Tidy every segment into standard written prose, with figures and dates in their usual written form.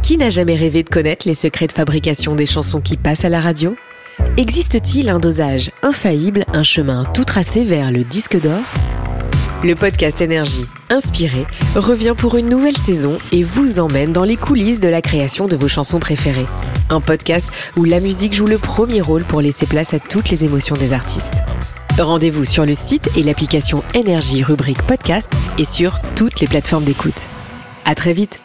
Qui n'a jamais rêvé de connaître les secrets de fabrication des chansons qui passent à la radio ? Existe-t-il un dosage infaillible, un chemin tout tracé vers le disque d'or ? Le podcast Énergie, inspiré, revient pour une nouvelle saison et vous emmène dans les coulisses de la création de vos chansons préférées. Un podcast où la musique joue le premier rôle pour laisser place à toutes les émotions des artistes. Rendez-vous sur le site et l'application Énergie rubrique podcast et sur toutes les plateformes d'écoute. À très vite.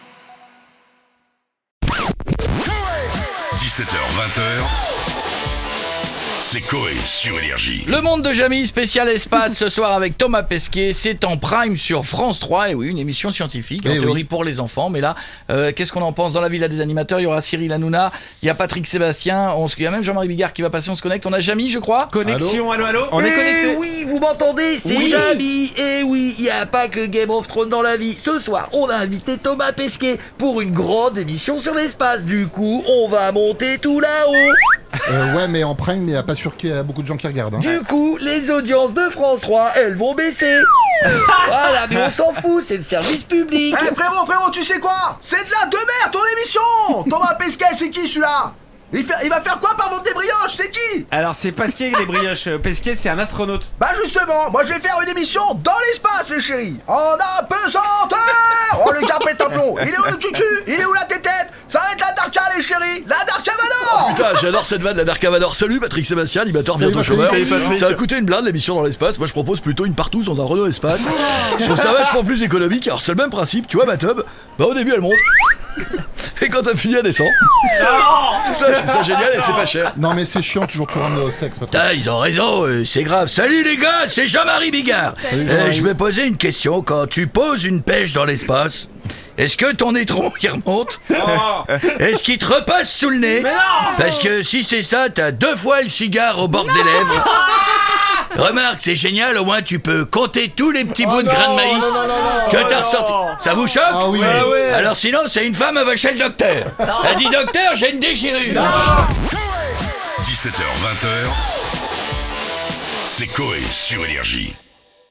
17h-20h, c'est Coé sur Énergie. Le monde de Jamy, spécial espace ce soir avec Thomas Pesquet. C'est en prime sur France 3. Et oui, une émission scientifique, en théorie pour les enfants. Mais là, qu'est-ce qu'on en pense? Dans la villa des animateurs, il y aura Cyril Hanouna, il y a Patrick Sébastien, il y a même Jean-Marie Bigard qui va passer. On se connecte. On a Jamy, je crois. Connexion, allô. On est connecté. Oui, vous m'entendez? C'est Jamy. Et oui, il n'y a pas que Game of Thrones dans la vie. Ce soir, on a invité Thomas Pesquet pour une grande émission sur l'espace. Du coup, on va monter tout là-haut. Ouais, mais en prime, il n'y a pas sûr qu'il y a beaucoup de gens qui regardent. Du coup, les audiences de France 3, elles vont baisser. Voilà, mais on s'en fout, c'est le service public. Frérot, tu sais quoi? C'est de la de merde ton émission. Thomas Pesquet, c'est qui celui-là? Il va faire quoi par vendre des brioches? C'est qui? Alors c'est Pesquet les brioches. Pesquet c'est un astronaute. Bah justement, moi je vais faire une émission dans l'espace les chéris. En apesanteur. Oh le gars pète un plomb. Il est où le cucu? Il est où la tétette? Ça va être la Darka les chéris. La Dark Havador. Putain, j'adore cette vanne, la Dark Havador. Salut Patrick Sébastien, animateur bientôt chômeur. Ça a coûté une blinde l'émission dans l'espace. Moi je propose plutôt une partouze dans un Renault Espace. Je trouve ça vachement plus économique. Alors c'est le même principe, tu vois ma tub. Bah au début elle monte. Et quand t'as fini elle descend. Tout ça, je trouve ça génial et c'est pas cher. Non mais c'est chiant, toujours tout ramener au sexe, Patrick. Ah, ils ont raison, c'est grave. Salut les gars, c'est Jean-Marie Bigard. Salut, Jean-Marie. Je me posais une question. Quand tu poses une pêche dans l'espace, est-ce que ton étron il remonte? Est-ce qu'il te repasse sous le nez? Parce que si c'est ça, t'as 2 fois le cigare au bord des lèvres. Remarque, c'est génial, au moins tu peux compter tous les petits bouts de grains de maïs que t'as ressortis. Ça vous choque? Ah oui. Alors sinon, c'est une femme, elle va chez le docteur. Elle dit docteur, j'ai une déchirure. 17h-20h, c'est Coé sur Énergie.